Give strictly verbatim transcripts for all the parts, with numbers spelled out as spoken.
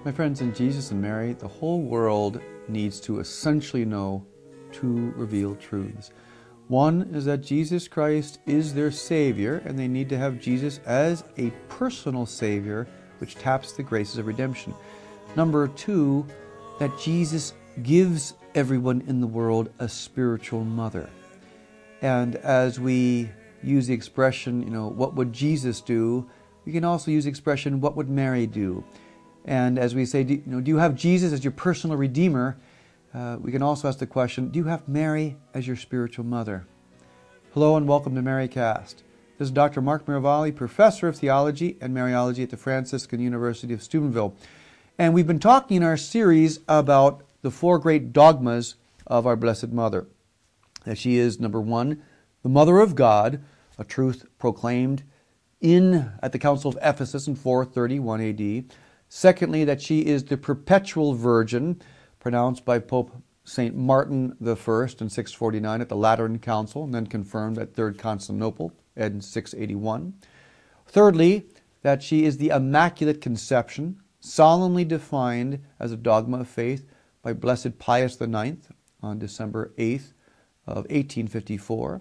My friends, in Jesus and Mary, the whole world needs to essentially know two revealed truths. One is that Jesus Christ is their Savior, and they need to have Jesus as a personal Savior, which taps the graces of redemption. Number two, that Jesus gives everyone in the world a spiritual mother. And as we use the expression, you know, what would Jesus do? We can also use the expression, what would Mary do? And as we say, do, you know, do you have Jesus as your personal Redeemer? Uh, we can also ask the question, do you have Mary as your spiritual mother? Hello and welcome to MaryCast. This is Doctor Mark Miravalli, Professor of Theology and Mariology at the Franciscan University of Steubenville. And we've been talking in our series about the four great dogmas of our Blessed Mother. That she is, number one, the Mother of God, a truth proclaimed in at the Council of Ephesus in four thirty-one A D. Secondly, that she is the perpetual Virgin, pronounced by Pope Saint Martin the First in six forty-nine at the Lateran Council, and then confirmed at Third Constantinople in six eighty-one. Thirdly, that she is the Immaculate Conception, solemnly defined as a dogma of faith by Blessed Pius the Ninth on December eighth of eighteen fifty-four.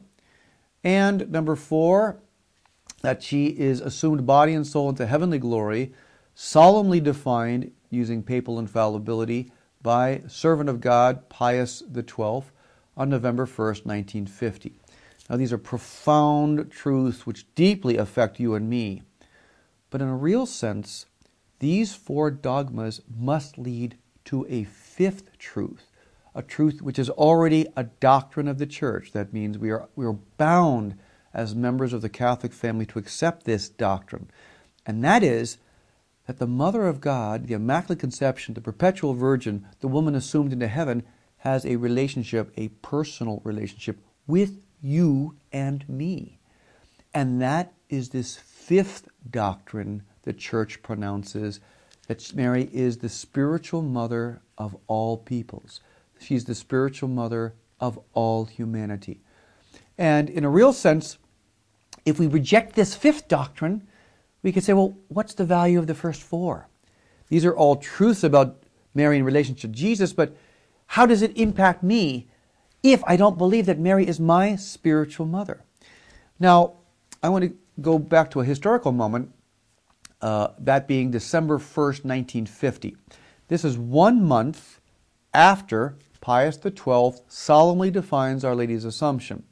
And number four, that she is assumed body and soul into heavenly glory, solemnly defined using papal infallibility by servant of God Pius the Twelfth on November first, nineteen fifty. Now these are profound truths which deeply affect you and me. But in a real sense, these four dogmas must lead to a fifth truth, a truth which is already a doctrine of the Church. That means we are, we are bound as members of the Catholic family to accept this doctrine. And that is that the Mother of God, the Immaculate Conception, the Perpetual Virgin, the woman assumed into heaven, has a relationship, a personal relationship with you and me. And that is this fifth doctrine the Church pronounces, that Mary is the spiritual mother of all peoples. She's the spiritual mother of all humanity. And in a real sense, if we reject this fifth doctrine, we could say, well, what's the value of the first four? These are all truths about Mary in relation to Jesus, but how does it impact me if I don't believe that Mary is my spiritual mother? Now, I want to go back to a historical moment, uh, that being December first, nineteen fifty. This is one month after Pius the Twelfth solemnly defines Our Lady's Assumption.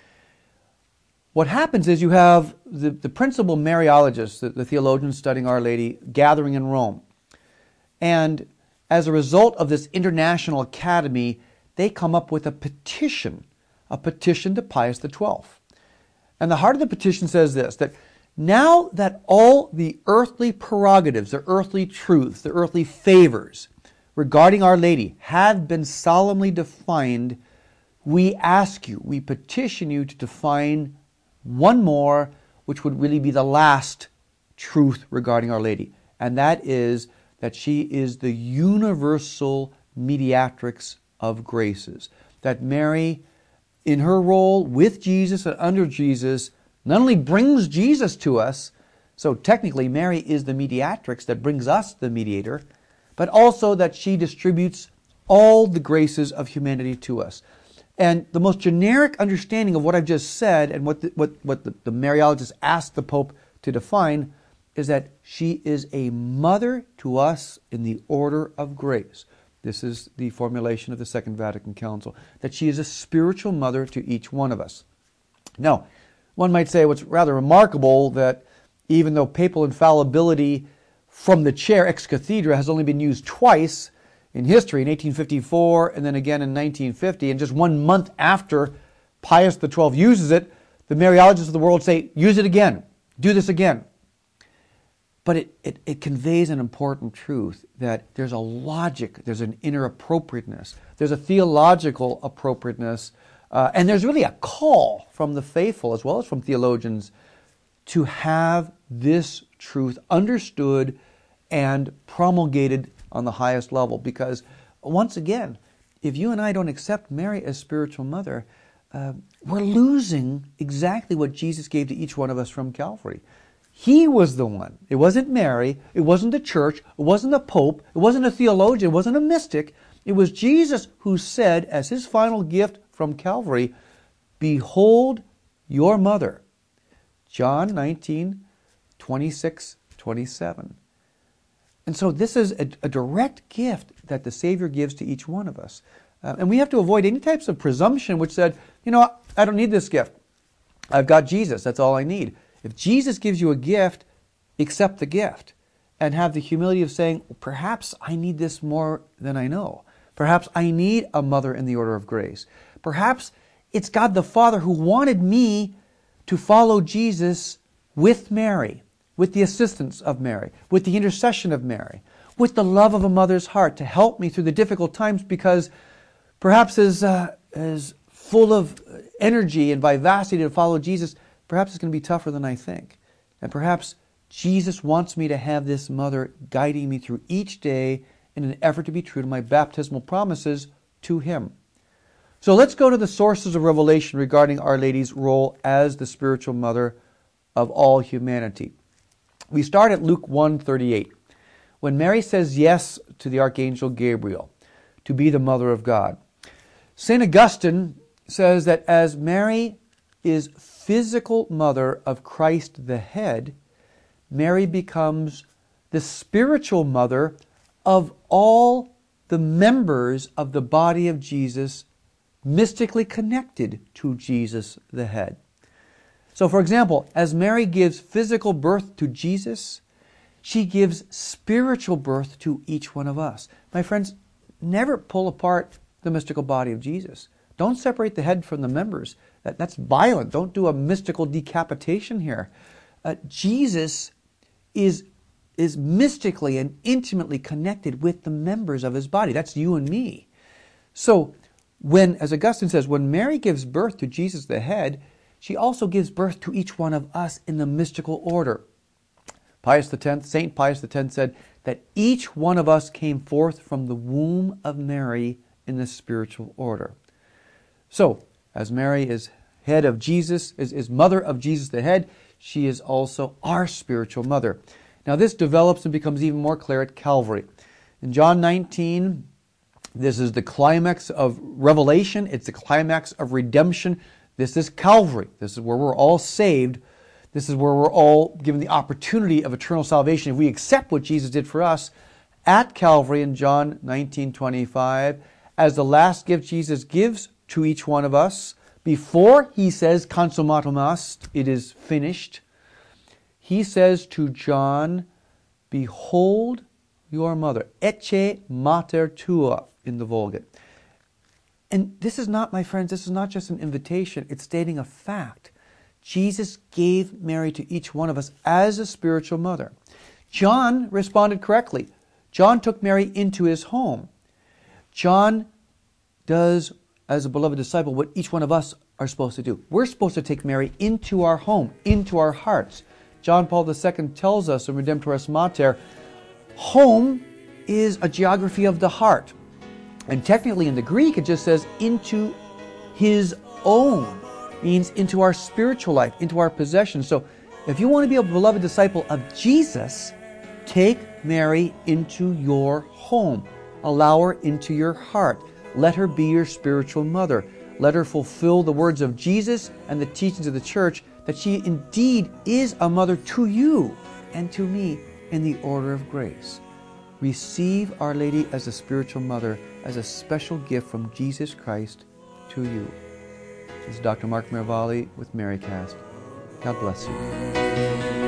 What happens is you have the, the principal Mariologists, the, the theologians studying Our Lady, gathering in Rome. And as a result of this international academy, they come up with a petition, a petition to Pius the Twelfth. And the heart of the petition says this, that now that all the earthly prerogatives, the earthly truths, the earthly favors regarding Our Lady have been solemnly defined, we ask you, we petition you to define one more, which would really be the last truth regarding Our Lady. And that is that she is the universal mediatrix of graces. That Mary, in her role with Jesus and under Jesus, not only brings Jesus to us, so technically Mary is the mediatrix that brings us the mediator, but also that she distributes all the graces of humanity to us. And the most generic understanding of what I've just said and what the, what, what the, the Mariologists asked the Pope to define is that she is a mother to us in the order of grace. This is the formulation of the Second Vatican Council, that she is a spiritual mother to each one of us. Now, one might say what's rather remarkable that even though papal infallibility from the chair ex cathedra has only been used twice in history, in eighteen fifty-four and then again in nineteen fifty, and just one month after Pius the Twelfth uses it, the Mariologists of the world say, use it again, do this again. But it, it, it conveys an important truth, that there's a logic, there's an inner appropriateness, there's a theological appropriateness, uh, and there's really a call from the faithful as well as from theologians to have this truth understood and promulgated on the highest level. Because once again, if you and I don't accept Mary as spiritual mother, uh, we're losing exactly what Jesus gave to each one of us from Calvary. He was the one. It wasn't Mary. It wasn't the church. It wasn't the Pope. It wasn't a theologian. It wasn't a mystic. It was Jesus who said, as his final gift from Calvary, "Behold your mother." John nineteen, twenty-six, twenty-seven. And so this is a, a direct gift that the Savior gives to each one of us. Uh, and we have to avoid any types of presumption which said, you know, I don't need this gift. I've got Jesus. That's all I need. If Jesus gives you a gift, accept the gift and have the humility of saying, perhaps I need this more than I know. Perhaps I need a mother in the order of grace. Perhaps it's God the Father who wanted me to follow Jesus with Mary, with the assistance of Mary, with the intercession of Mary, with the love of a mother's heart to help me through the difficult times, because perhaps as, uh, as full of energy and vivacity to follow Jesus, perhaps it's going to be tougher than I think. And perhaps Jesus wants me to have this mother guiding me through each day in an effort to be true to my baptismal promises to Him. So let's go to the sources of revelation regarding Our Lady's role as the spiritual mother of all humanity. We start at Luke one thirty-eight, when Mary says yes to the Archangel Gabriel to be the mother of God. Saint Augustine says that as Mary is physical mother of Christ the head, Mary becomes the spiritual mother of all the members of the body of Jesus, mystically connected to Jesus the head. So, for example, as Mary gives physical birth to Jesus, she gives spiritual birth to each one of us. My friends, never pull apart the mystical body of Jesus. Don't separate the head from the members. That, that's violent. Don't do a mystical decapitation here. Uh, Jesus is, is mystically and intimately connected with the members of His body. That's you and me. So, when, as Augustine says, when Mary gives birth to Jesus the head, she also gives birth to each one of us in the mystical order. Pius the tenth, Saint Pius the tenth said that each one of us came forth from the womb of Mary in the spiritual order. So, as Mary is head of Jesus, is, is mother of Jesus the head, she is also our spiritual mother. Now this develops and becomes even more clear at Calvary. In John nineteen, this is the climax of revelation. It's the climax of redemption. This is Calvary. This is where we're all saved. This is where we're all given the opportunity of eternal salvation if we accept what Jesus did for us. At Calvary in John nineteen twenty-five, as the last gift Jesus gives to each one of us, before He says, "Consummatum est," it is finished, He says to John, "Behold your mother, ecce mater tua," in the Vulgate. And this is not, my friends, this is not just an invitation, it's stating a fact. Jesus gave Mary to each one of us as a spiritual mother. John responded correctly. John took Mary into his home. John does, as a beloved disciple, what each one of us are supposed to do. We're supposed to take Mary into our home, into our hearts. John Paul the Second tells us in Redemptoris Mater, home is a geography of the heart. And technically in the Greek it just says into His own, means into our spiritual life, into our possessions. So if you want to be a beloved disciple of Jesus, take Mary into your home. Allow her into your heart. Let her be your spiritual mother. Let her fulfill the words of Jesus and the teachings of the church, that she indeed is a mother to you and to me in the order of grace. Receive Our Lady as a spiritual mother, as a special gift from Jesus Christ to you. This is Doctor Mark Mirvalli with MaryCast. God bless you.